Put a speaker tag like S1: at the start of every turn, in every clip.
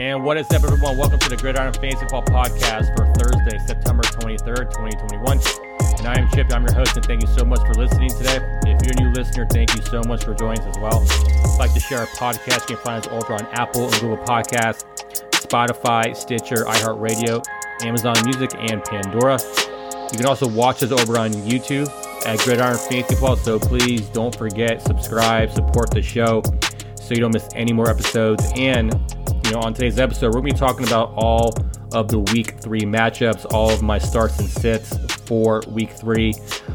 S1: And what is up, everyone? Welcome to the Gridiron Fantasy Football Podcast for Thursday, September 23rd, 2021. And I am Chip. I'm your host, and thank you so much for listening today. If you're a new listener, thank you so much for joining us as well. If you'd like to share our podcast, you can find us over on Apple and Google Podcasts, Spotify, Stitcher, iHeartRadio, Amazon Music, and Pandora. You can also watch us over on YouTube at Gridiron Fantasy Football, so please don't forget, subscribe, support the show so you don't miss any more episodes. And on today's episode, we're going to be talking about all of the Week 3 matchups, all of my starts and sits for Week 3.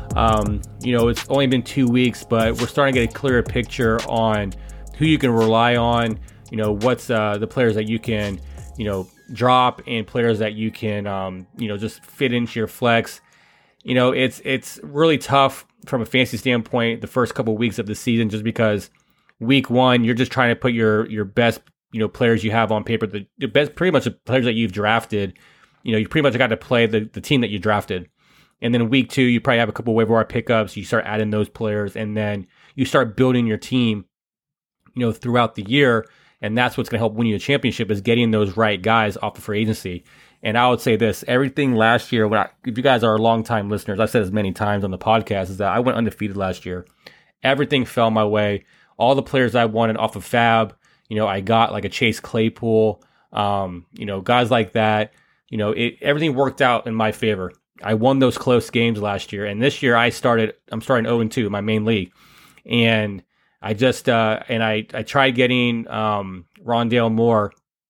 S1: It's only been 2 weeks, but we're starting to get a clearer picture on who you can rely on, what's the players that you can, drop, and players that you can, just fit into your flex. It's really tough from a fantasy standpoint the first couple of weeks of the season, just because Week 1, you're just trying to put your best players you have on paper, the best, pretty much the players that you've drafted. You pretty much got to play the team that you drafted. And then Week 2, you probably have a couple of waiver wire pickups. You start adding those players, and then you start building your team, throughout the year. And that's what's going to help win you a championship, is getting those right guys off of free agency. And I would say this, everything last year, if you guys are longtime listeners, I've said this many times on the podcast, is that I went undefeated last year. Everything fell my way. All the players I wanted off of Fab, I got like a Chase Claypool, guys like that. Everything worked out in my favor. I won those close games last year, and this year I'm starting 0-2 in my main league, and I just I tried getting Rondale Moore,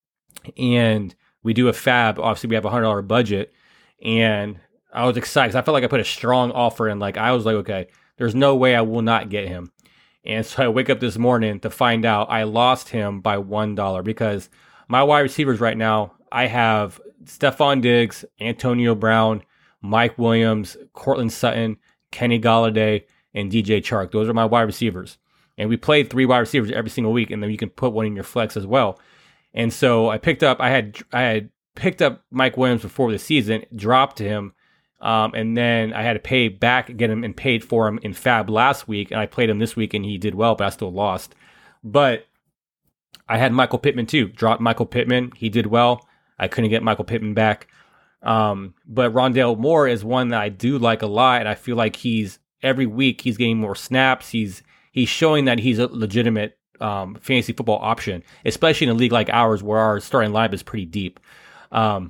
S1: and we do a Fab. Obviously, we have $100 budget, and I was excited because I felt like I put a strong offer in. Like, I was like, okay, there's no way I will not get him. And so I wake up this morning to find out I lost him by $1, because my wide receivers right now, I have Stephon Diggs, Antonio Brown, Mike Williams, Cortland Sutton, Kenny Golladay, and DJ Chark. Those are my wide receivers. And we play 3 wide receivers every single week, and then you can put one in your flex as well. And so I had picked up Mike Williams before the season, dropped him, and then I had to pay back, get him and paid for him in Fab last week, and I played him this week, and he did well, but I still lost. But I had Michael Pittman too. Dropped Michael Pittman. He did well. I couldn't get Michael Pittman back. But Rondale Moore is one that I do like a lot, and I feel like every week he's getting more snaps. He's showing that he's a legitimate fantasy football option, especially in a league like ours where our starting lineup is pretty deep. But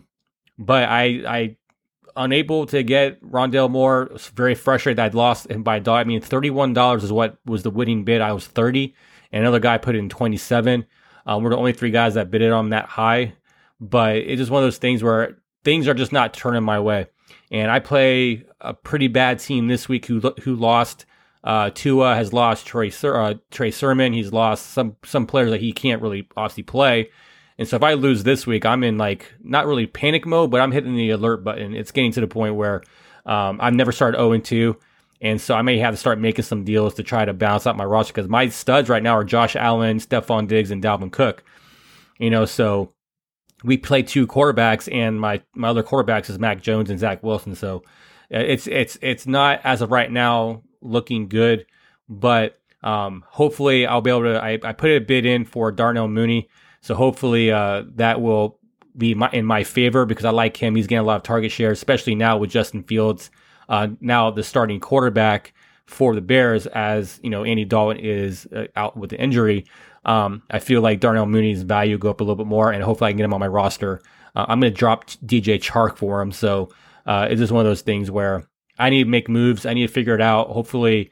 S1: I unable to get Rondale Moore. Was very frustrated that I'd lost him by a dollar. I mean, $31 is what was the winning bid. I was 30, and another guy put in 27. We're the only 3 guys that bid it on that high. But it's just one of those things where things are just not turning my way. And I play a pretty bad team this week who lost. Tua has lost Trey Sermon. He's lost some players that he can't really obviously play. And so if I lose this week, I'm in not really panic mode, but I'm hitting the alert button. It's getting to the point where I've never started 0-2. And so I may have to start making some deals to try to balance out my roster, because my studs right now are Josh Allen, Stephon Diggs, and Dalvin Cook. So we play 2 quarterbacks, and my other quarterbacks is Mac Jones and Zach Wilson. So it's not, as of right now, looking good. But hopefully I'll be able to, I put a bid in for Darnell Mooney. So hopefully that will be in my favor, because I like him. He's getting a lot of target share, especially now with Justin Fields, now the starting quarterback for the Bears, as Andy Dalton is out with the injury. I feel like Darnell Mooney's value go up a little bit more, and hopefully I can get him on my roster. I'm going to drop DJ Chark for him. So it's just one of those things where I need to make moves. I need to figure it out. Hopefully,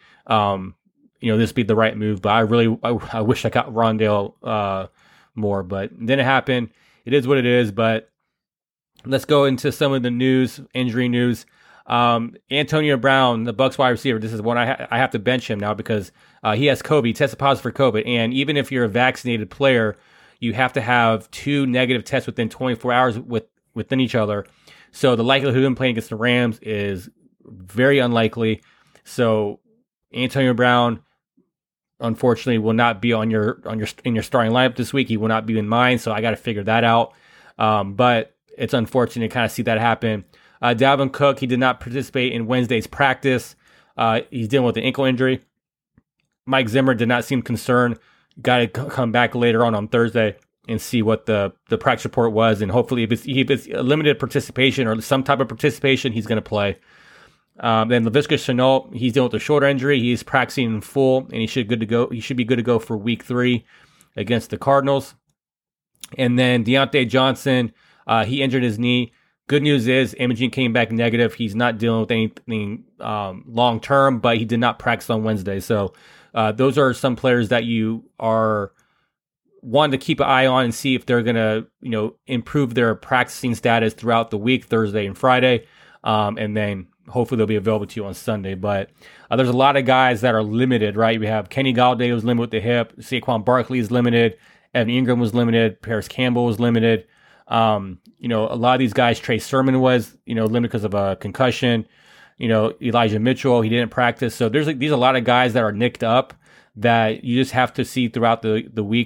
S1: this be the right move. But I wish I got Rondale more, but it didn't happen. It is what it is. But let's go into some of the news, injury news. Antonio Brown, the Bucs wide receiver. This is one I have to bench him now, because he has COVID. He tested positive for COVID, and even if you're a vaccinated player, you have to have 2 negative tests within 24 hours within each other. So the likelihood of him playing against the Rams is very unlikely. So Antonio Brown, unfortunately, will not be in your starting lineup this week. He will not be in mine, so I got to figure that out. But it's unfortunate to kind of see that happen. Dalvin Cook, he did not participate in Wednesday's practice. He's dealing with an ankle injury. Mike Zimmer did not seem concerned. Got to come back later on Thursday. and see what the practice report was. And hopefully if it's a limited participation or some type of participation, he's going to play. Then Laviska Shenault, he's dealing with a shoulder injury. He's practicing in full, and he should be good to go for week 3 against the Cardinals. And then Deontay Johnson, he injured his knee. Good news is imaging came back negative. He's not dealing with anything long term, but he did not practice on Wednesday. So those are some players that you are wanting to keep an eye on and see if they're going to, improve their practicing status throughout the week, Thursday and Friday. And then hopefully they'll be available to you on Sunday. But there's a lot of guys that are limited, right? We have Kenny Galladay who's limited with the hip. Saquon Barkley is limited. Evan Ingram was limited. Paris Campbell was limited. A lot of these guys, Trey Sermon was, limited because of a concussion. Elijah Mitchell, he didn't practice. So there's a lot of guys that are nicked up that you just have to see throughout the week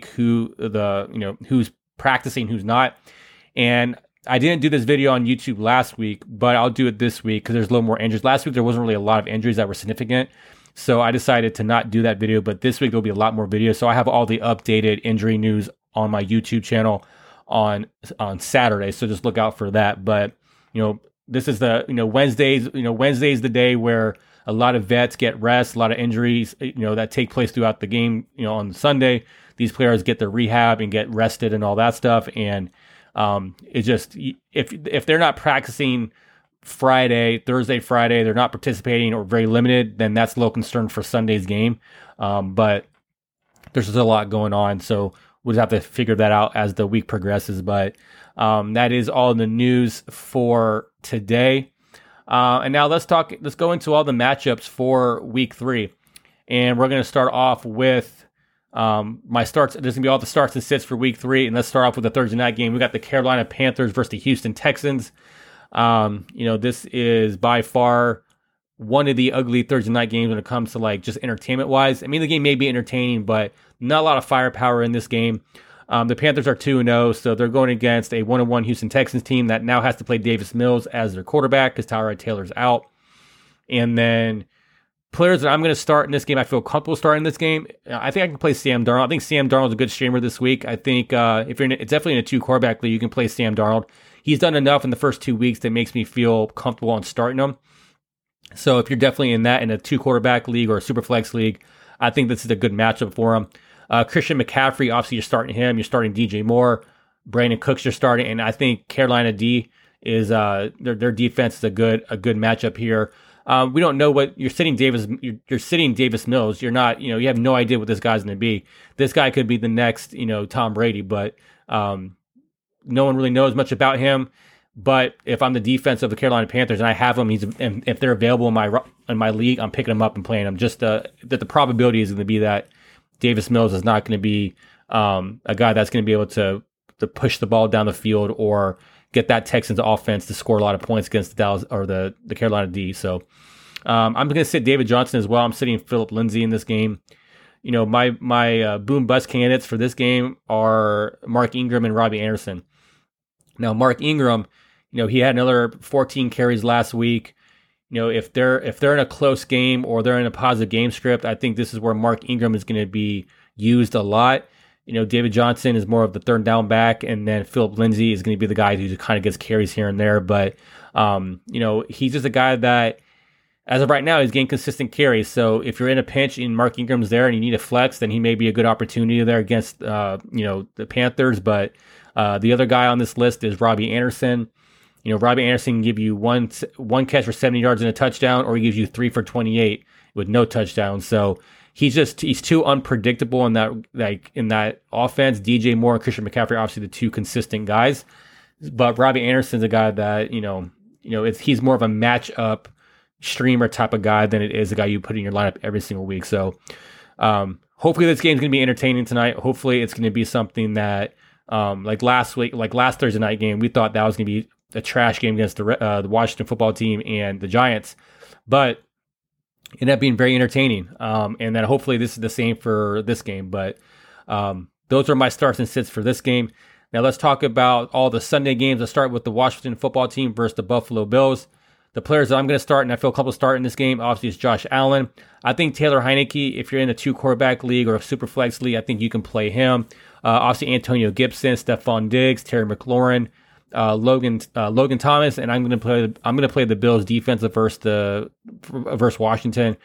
S1: who's practicing, who's not. And I didn't do this video on YouTube last week, but I'll do it this week because there's a little more injuries. Last week, there wasn't really a lot of injuries that were significant. So I decided to not do that video, but this week there'll be a lot more videos. So I have all the updated injury news on my YouTube channel on Saturday. So just look out for that. But, this is the, Wednesdays, Wednesday's the day where a lot of vets get rest, a lot of injuries, that take place throughout the game, on Sunday. These players get their rehab and get rested and all that stuff. And it just, if they're not practicing Thursday, Friday, they're not participating or very limited, then that's a little concern for Sunday's game. But there's just a lot going on. So we'll just have to figure that out as the week progresses. But that is all the news for today. And now let's go into all the matchups for week 3. And we're going to start off with my starts. There's going to be all the starts and sits for week 3. And let's start off with the Thursday night game. We got the Carolina Panthers versus the Houston Texans. This is by far one of the ugly Thursday night games when it comes to just entertainment wise. I mean, the game may be entertaining, but not a lot of firepower in this game. The Panthers are 2-0, so they're going against a 1-1 Houston Texans team that now has to play Davis Mills as their quarterback because Tyrod Taylor's out. And then players that I'm going to start in this game, I feel comfortable starting this game. I think I can play Sam Darnold. I think Sam Darnold's a good streamer this week. I think if you're it's definitely in a 2-quarterback league, you can play Sam Darnold. He's done enough in the first 2 weeks that makes me feel comfortable on starting him. So if you're definitely in a 2-quarterback league or a super flex league, I think this is a good matchup for him. Christian McCaffrey, obviously you're starting him. You're starting DJ Moore. Brandon Cooks you're starting. And I think Carolina D is their defense is a good matchup here. We don't know what you're sitting you're sitting Davis Mills. You're not, you have no idea what this guy's going to be. This guy could be the next, Tom Brady, but no one really knows much about him. But if I'm the defense of the Carolina Panthers and I have him, and if they're available in my league, I'm picking him up and playing him. Just that the probability is going to be that Davis Mills is not going to be a guy that's going to be able to push the ball down the field or get that Texans offense to score a lot of points against the Dallas or the Carolina D. So I'm going to sit David Johnson as well. I'm sitting Philip Lindsay in this game. My boom bust candidates for this game are Mark Ingram and Robbie Anderson. Now, Mark Ingram, he had another 14 carries last week. If they're in a close game or they're in a positive game script, I think this is where Mark Ingram is going to be used a lot. David Johnson is more of the third down back, and then Philip Lindsay is going to be the guy who kind of gets carries here and there. But, he's just a guy that, as of right now, he's getting consistent carries. So if you're in a pinch and Mark Ingram's there and you need a flex, then he may be a good opportunity there against, the Panthers. But the other guy on this list is Robbie Anderson. Robbie Anderson can give you one catch for 70 yards and a touchdown, or he gives you 3 for 28 with no touchdown. So he's too unpredictable in that offense. DJ Moore and Christian McCaffrey are obviously the two consistent guys, but Robbie Anderson's a guy that he's more of a matchup streamer type of guy than it is a guy you put in your lineup every single week. So hopefully this game's going to be entertaining tonight. Hopefully it's going to be something that like last Thursday night game, we thought that was going to be a trash game against the Washington football team and the Giants, but it ended up being very entertaining. And then hopefully this is the same for this game. But those are my starts and sits for this game. Now let's talk about all the Sunday games. Let's start with the Washington football team versus the Buffalo Bills. The players that I'm going to start, and I feel comfortable starting this game, obviously, is Josh Allen. I think Taylor Heineke, if you're in a 2-quarterback league or a super flex league, I think you can play him. Obviously, Antonio Gibson, Stephon Diggs, Terry McLaurin, Logan Thomas, and I'm going to play the Bills defensive versus Washington.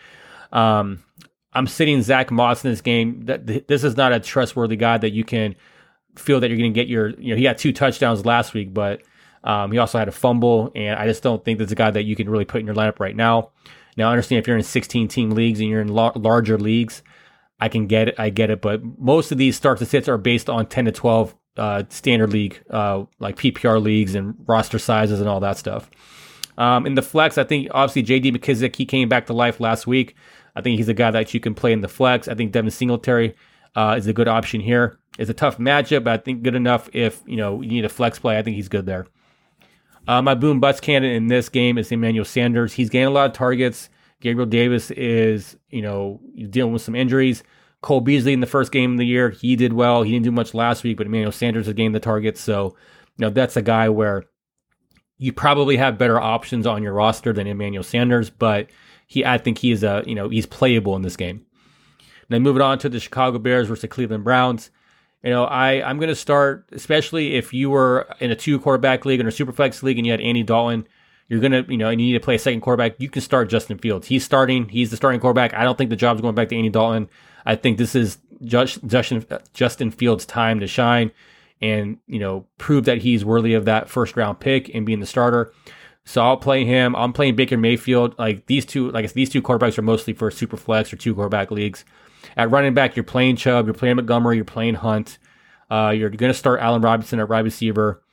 S1: I'm sitting Zach Moss in this game. This is not a trustworthy guy that you can feel that you're going to get he had 2 touchdowns last week, but he also had a fumble, and I just don't think that's a guy that you can really put in your lineup right now. Now, I understand if you're in 16-team leagues and you're in larger leagues, I get it, but most of these starts and sits are based on 10 to 12 standard league, like PPR leagues and roster sizes and all that stuff. In the flex, I think obviously J.D. McKissic, he came back to life last week. I think he's a guy that you can play in the flex. I think Devin Singletary is a good option here. It's a tough matchup, but I think good enough if you need a flex play. I think he's good there. My boom bust candidate in this game is Emmanuel Sanders. He's getting a lot of targets. Gabriel Davis is dealing with some injuries. Cole Beasley in the first game of the year, he did well. He didn't do much last week, but Emmanuel Sanders has gained the targets. So that's a guy where you probably have better options on your roster than Emmanuel Sanders, but I think he is he's playable in this game. Then moving on to the Chicago Bears versus the Cleveland Browns. I'm going to start, especially if you were in a 2-quarterback league or a Superflex league and you had Andy Dalton, you're going to, and you need to play a second quarterback, you can start Justin Fields. He's the starting quarterback. I don't think the job's going back to Andy Dalton. I think this is Justin Fields' time to shine and, prove that he's worthy of that first round pick and being the starter. So I'll play him. I'm playing Baker Mayfield. These two quarterbacks are mostly for super flex or 2-quarterback leagues. At running back, you're playing Chubb, you're playing Montgomery, you're playing Hunt. You're going to start Allen Robinson at wide receiver.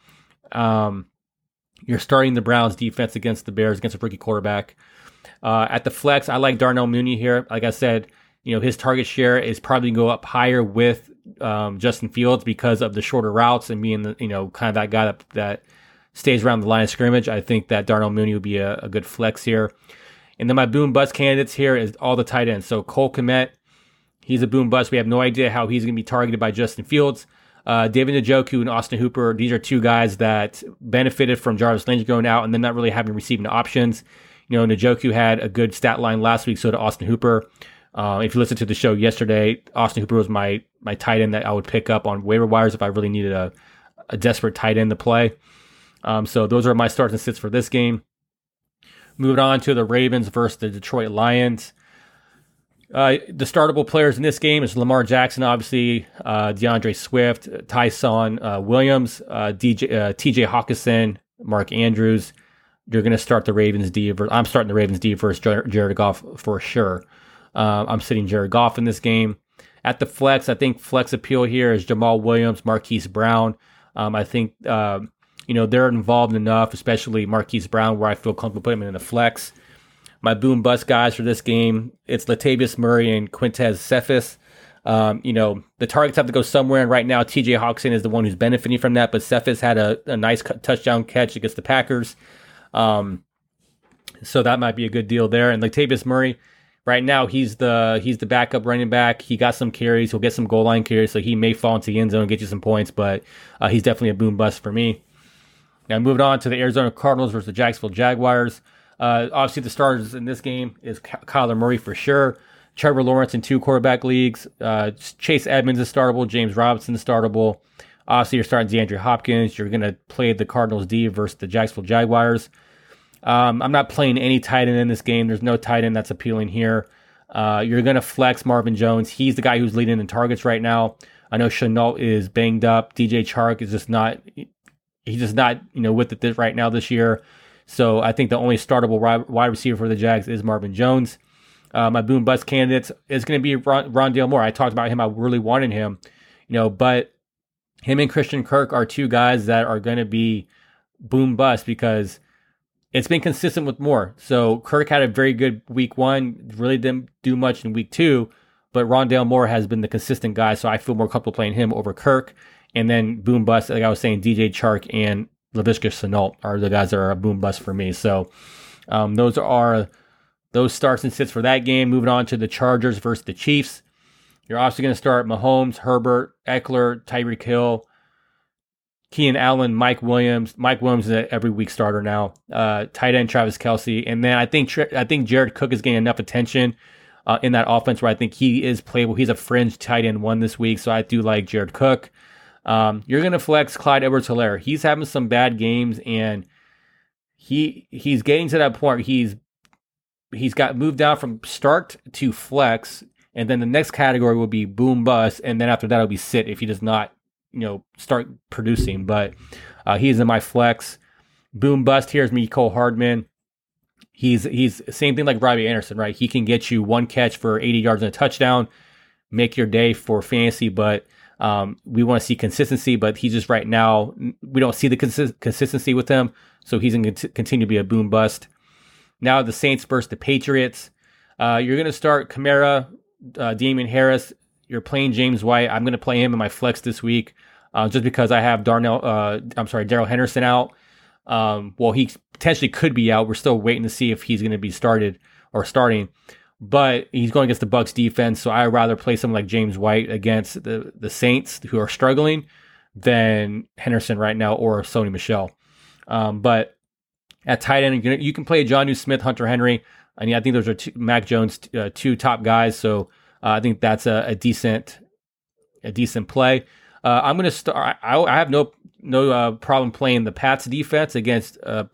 S1: You're starting the Browns defense against the Bears, against a rookie quarterback. At the flex, I like Darnell Mooney here. Like I said, his target share is probably going to go up higher with Justin Fields because of the shorter routes and being the, kind of that guy that stays around the line of scrimmage. I think that Darnell Mooney would be a good flex here. And then my boom bust candidates here is all the tight ends. So Cole Kmet, he's a boom bust. We have no idea how he's going to be targeted by Justin Fields. David Njoku and Austin Hooper, these are 2 guys that benefited from Jarvis Landry going out and then not really having receiving options. Njoku had a good stat line last week, so did Austin Hooper. If you listened to the show yesterday, Austin Hooper was my tight end that I would pick up on waiver wires if I really needed a desperate tight end to play. So those are my starts and sits for this game. Moving on to the Ravens versus the Detroit Lions. The startable players in this game is Lamar Jackson, obviously, DeAndre Swift, Tyson Williams, TJ Hawkinson, Mark Andrews. You're going to start the Ravens D. I'm starting the Ravens D versus Jared Goff for sure. I'm sitting Jared Goff in this game. At the flex, I think flex appeal here is Jamal Williams, Marquise Brown. I think they're involved enough, especially Marquise Brown, where I feel comfortable putting him in the flex. My boom bust guys for this game, it's Latavius Murray and Quintez Cephas. The targets have to go somewhere, and right now TJ Hawkinson is the one who's benefiting from that, but Cephas had a nice touchdown catch against the Packers. So that might be a good deal there. And Latavius Murray, right now he's the backup running back. He got some carries, he'll get some goal line carries, so he may fall into the end zone and get you some points, but he's definitely a boom bust for me. Now moving on to the Arizona Cardinals versus the Jacksonville Jaguars. Obviously, the starters in this game is Kyler Murray for sure. Trevor Lawrence in 2-quarterback leagues. Chase Edmonds is startable. James Robinson is startable. Obviously, you're starting DeAndre Hopkins. You're going to play the Cardinals D versus the Jacksonville Jaguars. I'm not playing any tight end in this game. There's no tight end that's appealing here. You're going to flex Marvin Jones. He's the guy who's leading in targets right now. I know Shenault is banged up. DJ Chark is just not with it right now this year. So I think the only startable wide receiver for the Jags is Marvin Jones. My boom bust candidates is going to be Rondale Moore. I talked about him. I really wanted him, but him and Christian Kirk are 2 guys that are going to be boom bust because it's been consistent with Moore. So Kirk had a very good week 1, really didn't do much in week 2, but Rondale Moore has been the consistent guy. So I feel more comfortable playing him over Kirk. And then boom bust, like I was saying, DJ Chark and Laviska Shenault are the guys that are a boom bust for me. So those are those starts and sits for that game. Moving on to the Chargers versus the Chiefs. You're obviously going to start Mahomes, Herbert, Eckler, Tyreek Hill, Keenan Allen, Mike Williams. Mike Williams is an every week starter now. Tight end Travis Kelce. And then I think Jared Cook is getting enough attention in that offense where I think he is playable. He's a fringe tight end 1 this week, so I do like Jared Cook. You're going to flex Clyde Edwards-Helaire. He's having some bad games, and he's getting to that point. He's got moved down from start to flex, and then the next category will be boom bust, and then after that it'll be sit if he does not, start producing. But he's in my flex. Boom bust here is Mecole Hardman. He's same thing like Robbie Anderson, right? He can get you 1 catch for 80 yards and a touchdown, make your day for fantasy, but we want to see consistency. But he's just right now, we don't see the consistency with him, so he's going to continue to be a boom bust. Now the Saints versus the Patriots. You're going to start Kamara, Damian Harris. You're playing James White. I'm going to play him in my flex this week, just because I have Darrell Henderson out. He potentially could be out. We're still waiting to see if he's going to be starting, but he's going against the Bucs defense. So I'd rather play someone like James White against the Saints, who are struggling, than Henderson right now or Sony Michel. But at tight end, you can play Jonnu Smith, Hunter Henry. I mean, I think those are Mac Jones, 2 top guys. So I think that's a decent play. I'm going to start. I have no problem playing the Pats defense against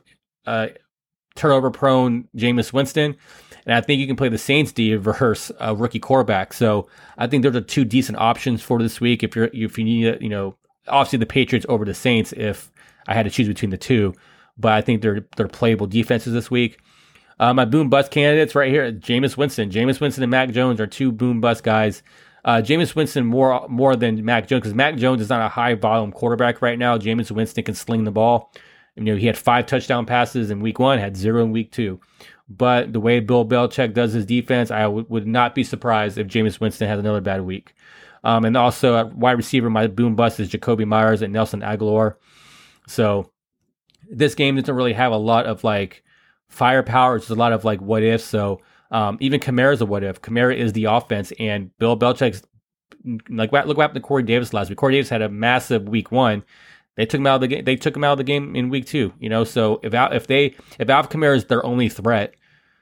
S1: turnover prone Jameis Winston, and I think you can play the Saints D versus a rookie quarterback. So I think those are 2 decent options for this week. If you need, obviously the Patriots over the Saints if I had to choose between the 2, but I think they're playable defenses this week. My boom bust candidates right here: Jameis Winston and Mac Jones are 2 boom bust guys. Jameis Winston more than Mac Jones, because Mac Jones is not a high volume quarterback right now. Jameis Winston can sling the ball. He had 5 touchdown passes in week 1, had 0 in week 2. But the way Bill Belichick does his defense, I would not be surprised if Jameis Winston has another bad week. And also at wide receiver, my boom bust is Jacoby Myers and Nelson Aguilar. So this game doesn't really have a lot of like firepower. It's just a lot of like what if. So even Kamara's a what if. Kamara is the offense, and Bill Belichick's look what happened to Corey Davis last week. Corey Davis had a massive week 1. They took him out of the game. They took him out of the game in week 2. So if Alvin Kamara is their only threat,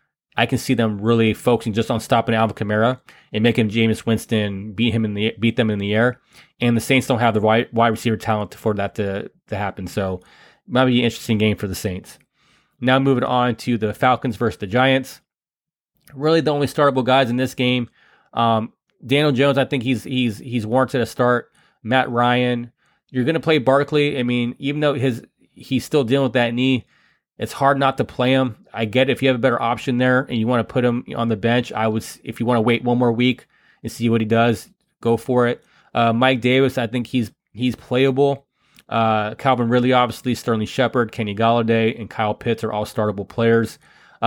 S1: I can see them really focusing just on stopping Alvin Kamara and making Jameis Winston beat them in the air. And the Saints don't have the wide receiver talent for that to happen. So it might be an interesting game for the Saints. Now moving on to the Falcons versus the Giants. Really the only startable guys in this game. Daniel Jones, I think he's warranted a start. Matt Ryan. You're going to play Barkley. I mean, even though he's still dealing with that knee, it's hard not to play him. I get it. If you have a better option there and you want to put him on the bench, if you want to wait 1 more week and see what he does, go for it. Mike Davis, I think he's playable. Calvin Ridley, obviously, Sterling Shepard, Kenny Golladay, and Kyle Pitts are all startable players.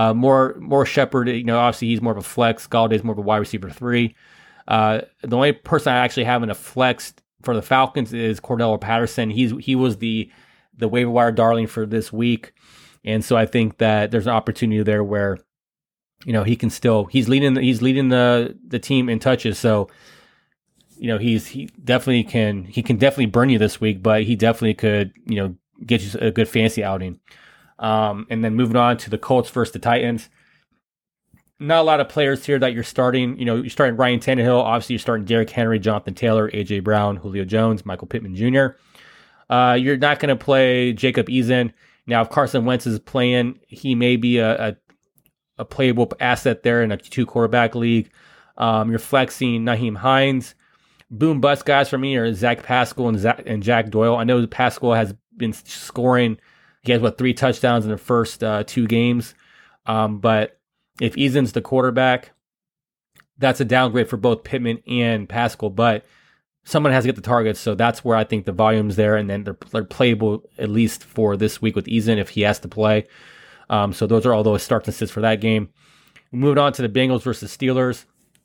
S1: More Shepard, obviously he's more of a flex. Galladay's more of a wide receiver 3. The only person I actually have in a flex for the Falcons is Cordell Patterson. He was the waiver wire darling for this week, and so I think that there's an opportunity there where he's leading the team in touches. So he can definitely burn you this week, but he definitely could get you a good fantasy outing. And then moving on to the Colts versus the Titans. Not a lot of players here that you're starting. You're starting Ryan Tannehill. Obviously, you're starting Derrick Henry, Jonathan Taylor, A.J. Brown, Julio Jones, Michael Pittman Jr. You're not going to play Jacob Eason. Now, if Carson Wentz is playing, he may be a playable asset there in a 2-quarterback league. You're flexing Nyheim Hines. Boom bust guys for me are Zach Pascal and Jack Doyle. I know Pascal has been scoring. He has 3 touchdowns in the first 2 games. But if Eason's the quarterback, that's a downgrade for both Pittman and Pascal, but someone has to get the targets, so that's where I think the volume's there, and then they're playable at least for this week with Eason if he has to play. So those are all those starts and sits for that game. Moving on to the Bengals versus Steelers.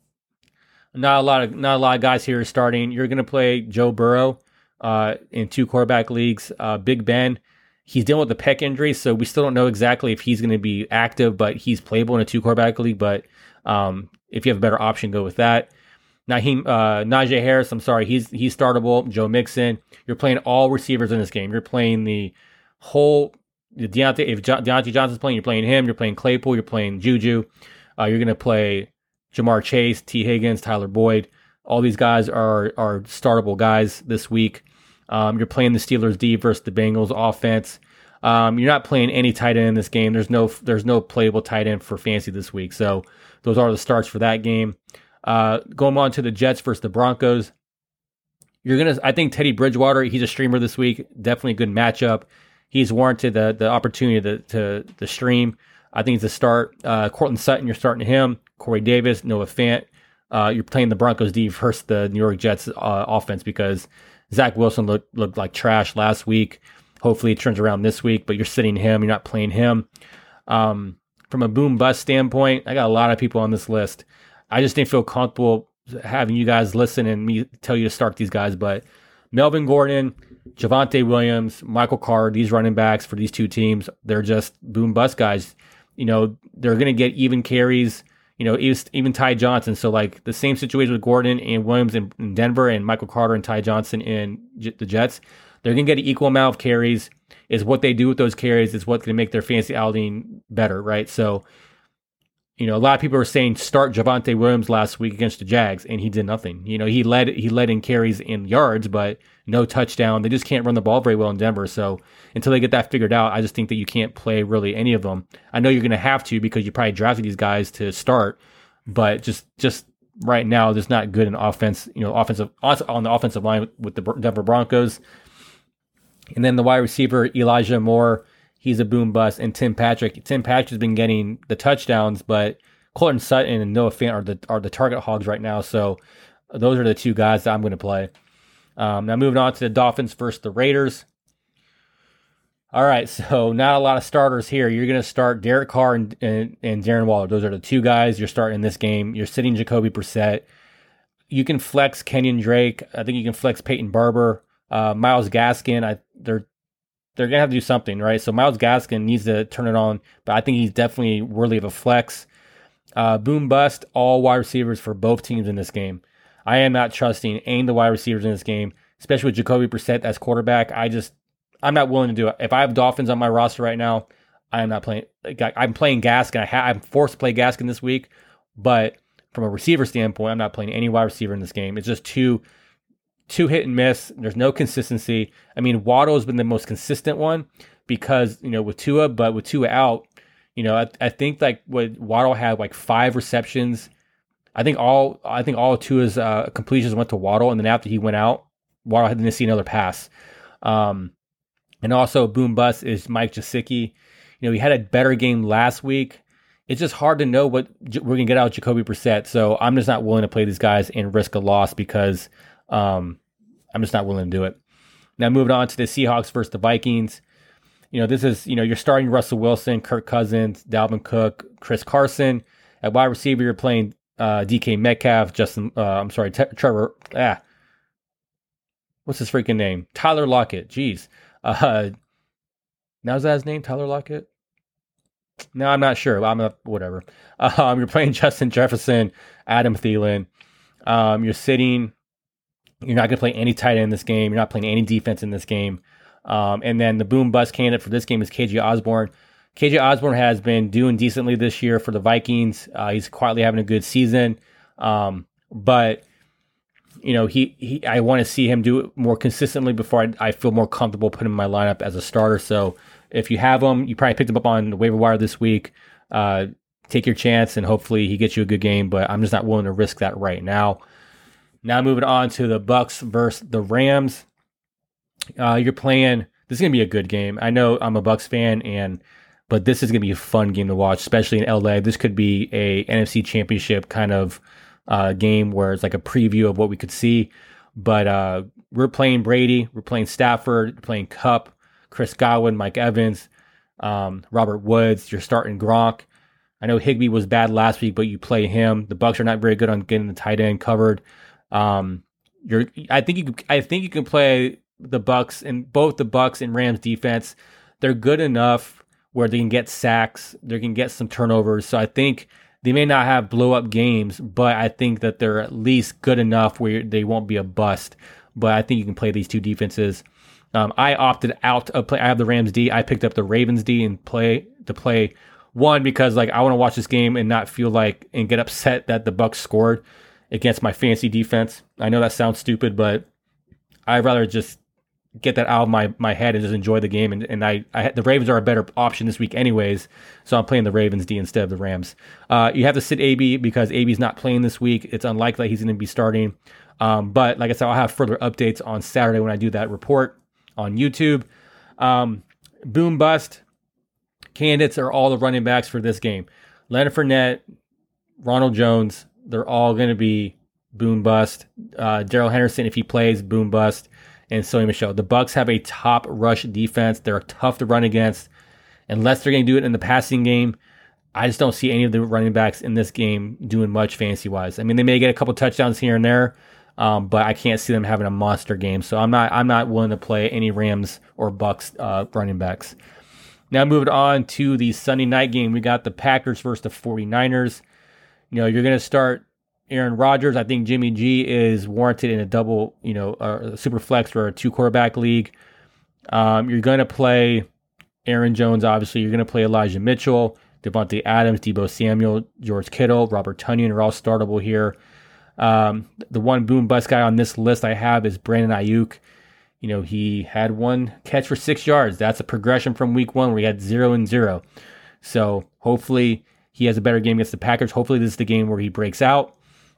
S1: Not a lot of guys here starting. You're going to play Joe Burrow in 2 quarterback leagues. Big Ben, he's dealing with the pec injury, so we still don't know exactly if he's going to be active, but he's playable in a 2-quarterback league. But if you have a better option, go with that. Najee Harris, he's startable. Joe Mixon. You're playing all receivers in this game. You're playing the whole Deontay. If Deontay Johnson's playing, you're playing him. You're playing Claypool. You're playing Juju. You're going to play Jamar Chase, T. Higgins, Tyler Boyd. All these guys are startable guys this week. You're playing the Steelers D versus the Bengals offense. You're not playing any tight end in this game. There's no playable tight end for fantasy this week. So those are the starts for that game. Going on to the Jets versus the Broncos. I think Teddy Bridgewater, he's a streamer this week. Definitely a good matchup. He's warranted the opportunity to stream. I think it's a start. Courtland Sutton, you're starting him. Corey Davis, Noah Fant. You're playing the Broncos D versus the New York Jets offense because Zach Wilson looked like trash last week. Hopefully it turns around this week, but you're sitting him. You're not playing him. From a boom bust standpoint, I got a lot of people on this list. I just didn't feel comfortable having you guys listen and me tell you to start these guys, but Melvin Gordon, Javonte Williams, Michael Carter, these running backs for these two teams, they're just boom bust guys. They're going to get even carries, even Ty Johnson. So like the same situation with Gordon and Williams in Denver and Michael Carter and Ty Johnson in the Jets. They're going to get an equal amount of carries. Is what they do with those carries is what's going to make their fantasy outing better, right? So, a lot of people are saying start Javonte Williams last week against the Jags, and he did nothing. He led in carries in yards, but no touchdown. They just can't run the ball very well in Denver. So until they get that figured out, I just think that you can't play really any of them. I know you're going to have to because you probably drafted these guys to start, but just right now, there's not good in offense. On the offensive line with the Denver Broncos. And then the wide receiver, Elijah Moore, he's a boom bust. And Tim Patrick. Tim Patrick's been getting the touchdowns, but Courtland Sutton and Noah Fant are the target hogs right now. So those are the two guys that I'm going to play. Now moving on to the Dolphins versus the Raiders. All right, so not a lot of starters here. You're going to start Derek Carr and Darren Waller. Those are the two guys you're starting in this game. You're sitting Jacoby Brissett. You can flex Kenyon Drake. I think you can flex Peyton Barber. Myles Gaskin, they're going to have to do something, right? So Myles Gaskin needs to turn it on, but I think he's definitely worthy of a flex. Boom bust, all wide receivers for both teams in this game. I am not trusting any of the wide receivers in this game, especially with Jacoby Brissett as quarterback. I'm not willing to do it. If I have Dolphins on my roster right now, I am not playing. I'm playing Gaskin. I'm forced to play Gaskin this week, but from a receiver standpoint, I'm not playing any wide receiver in this game. It's just too hit and miss. There's no consistency. I mean, Waddle has been the most consistent one because, with Tua, but with Tua out, I think like what Waddle had like 5 receptions. I think all of Tua's completions went to Waddle, and then after he went out, Waddle didn't see another pass. And also boom bust is Mike Gesicki. He had a better game last week. It's just hard to know what we're going to get out of Jacoby Brissett. So I'm just not willing to play these guys and risk a loss because I'm just not willing to do it. Now moving on to the Seahawks versus the Vikings. This is, you're starting Russell Wilson, Kirk Cousins, Dalvin Cook, Chris Carson. At wide receiver, you're playing DK Metcalf, Trevor. What's his freaking name? Tyler Lockett. Jeez. Now is that his name? Tyler Lockett? No, I'm not sure. Whatever. You're playing Justin Jefferson, Adam Thielen. You're not going to play any tight end in this game. You're not playing any defense in this game. And then the boom bust candidate for this game is KJ Osborne. KJ Osborne has been doing decently this year for the Vikings. He's quietly having a good season. But I want to see him do it more consistently before I feel more comfortable putting him in my lineup as a starter. So if you have him, you probably picked him up on the waiver wire this week. Take your chance and hopefully he gets you a good game, but I'm just not willing to risk that right now. Now moving on to the Bucks versus the Rams. You're playing, this is going to be a good game. I know I'm a Bucks fan, but this is going to be a fun game to watch, especially in LA. This could be a NFC Championship kind of game where it's like a preview of what we could see. But we're playing Brady, we're playing Stafford, we're playing Kupp, Chris Godwin, Mike Evans, Robert Woods. You're starting Gronk. I know Higbee was bad last week, but you play him. The Bucks are not very good on getting the tight end covered. I think you can play the Bucks, and both the Bucks and Rams defense. They're good enough where they can get sacks, they can get some turnovers. So I think they may not have blow up games, but I think that they're at least good enough where they won't be a bust. But I think you can play these two defenses. I opted out of play. I have the Rams D. I picked up the Ravens D and play One, because like I want to watch this game and not feel like and get upset that the Bucs scored against my fancy defense. I know that sounds stupid, but I'd rather just get that out of my head and just enjoy the game. And the Ravens are a better option this week anyways, so I'm playing the Ravens D instead of the Rams. You have to sit AB because AB's not playing this week. It's unlikely he's going to be starting. But like I said, I'll have further updates on Saturday when I do that report on YouTube. Boom bust candidates are all the running backs for this game. Leonard Fournette, Ronald Jones, they're all going to be boom bust. Darrell Henderson, if he plays, boom bust. And Sony Michel. The Bucs have a top rush defense. They're tough to run against. Unless they're going to do it in the passing game, I just don't see any of the running backs in this game doing much fancy-wise. I mean, they may get a couple touchdowns here and there, but I can't see them having a monster game. So I'm not willing to play any Rams or Bucs running backs. Now moving on to the Sunday night game, we got the Packers versus the 49ers. You're going to start Aaron Rodgers. I think Jimmy G is warranted in a double, a super flex or a 2-quarterback league. You're going to play Aaron Jones, obviously. You're going to play Elijah Mitchell, Devontae Adams, Deebo Samuel, George Kittle, Robert Tonyan are all startable here. The one boom bust guy on this list I have is Brandon Ayuk. He had one catch for 6 yards. That's a progression from week 1 where he had 0-0. So hopefully he has a better game against the Packers. Hopefully this is the game where he breaks out.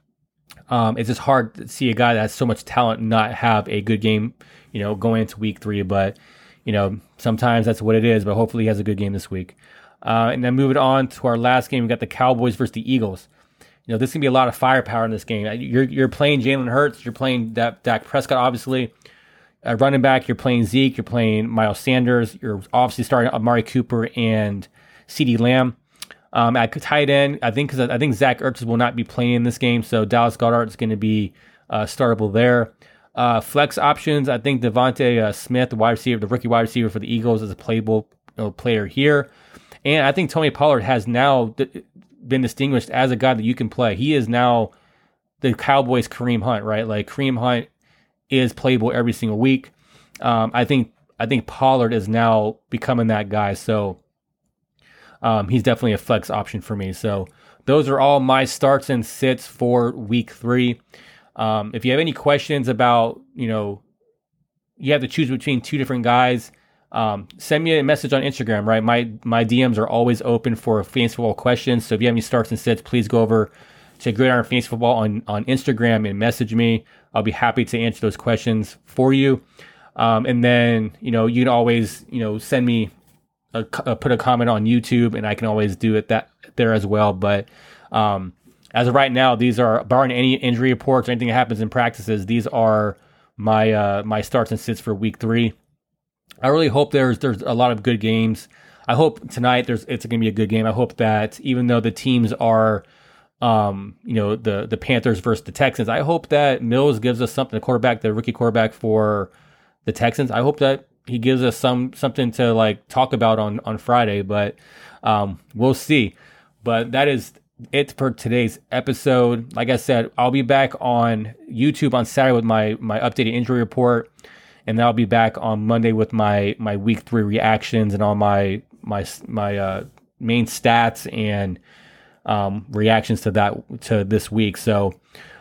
S1: It's just hard to see a guy that has so much talent not have a good game, going into week 3. But, sometimes that's what it is. But hopefully he has a good game this week. And then moving on to our last game, we got the Cowboys versus the Eagles. This can be a lot of firepower in this game. You're playing Jalen Hurts. You're playing Dak Prescott, obviously. Running back, you're playing Zeke. You're playing Miles Sanders. You're obviously starting Amari Cooper and CeeDee Lamb. At tight end, I think Zach Ertz will not be playing in this game, so Dallas Goedert is going to be startable there. Flex options, I think Devontae Smith, the rookie wide receiver for the Eagles, is a playable player here. And I think Tony Pollard has now been distinguished as a guy that you can play. He is now the Cowboys' Kareem Hunt, right? Like Kareem Hunt is playable every single week. I think Pollard is now becoming that guy, so he's definitely a flex option for me. So those are all my starts and sits for week 3. If you have any questions about, you have to choose between 2 different guys, send me a message on Instagram, right? My DMs are always open for fantasy football questions. So if you have any starts and sits, please go over to Gridiron Fantasy Football on Instagram and message me. I'll be happy to answer those questions for you. And then, you can always, send me put a comment on YouTube, and I can always do it there as well. But as of right now, these are, barring any injury reports or anything that happens in practices, these are my starts and sits for week 3. I really hope there's a lot of good games. I hope tonight it's going to be a good game. I hope that even though the teams are, the Panthers versus the Texans, I hope that Mills gives us something. The rookie quarterback for the Texans. I hope that he gives us something to like talk about on Friday, but we'll see. But that is it for today's episode. Like I said, I'll be back on YouTube on Saturday with my updated injury report, and then I'll be back on Monday with my week 3 reactions and all my main stats and reactions to this week. So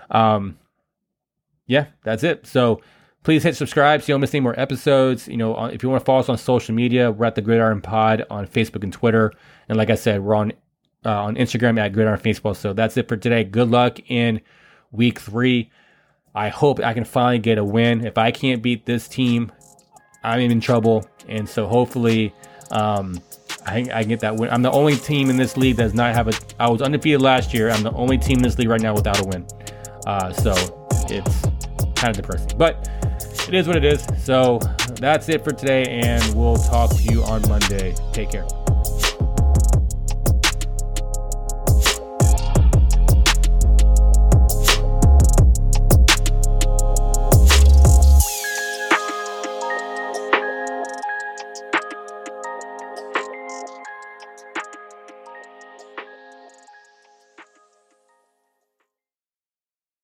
S1: yeah, that's it. So please hit subscribe so you don't miss any more episodes. If you want to follow us on social media, we're at the Gridiron Pod on Facebook and Twitter. And like I said, we're on Instagram at Gridiron Facebook. So that's it for today. Good luck in week 3. I hope I can finally get a win. If I can't beat this team, I'm in trouble. And so hopefully I can get that win. I'm the only team in this league that does not have I was undefeated last year. I'm the only team in this league right now without a win. So it's kind of depressing. But it is what it is. So that's it for today, and we'll talk to you on Monday. Take care.